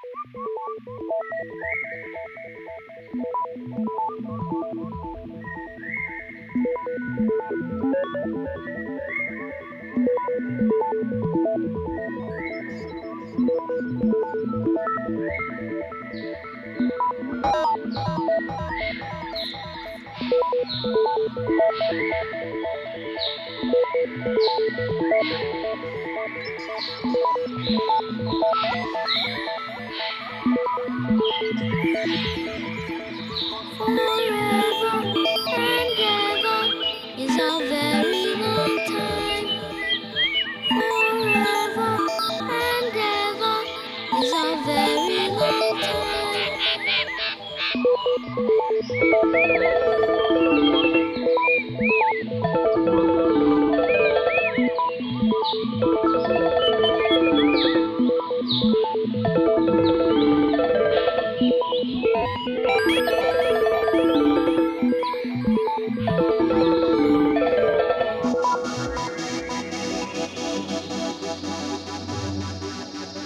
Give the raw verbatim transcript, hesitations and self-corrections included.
Forever and ever is a very long time. Forever and ever is a very long time.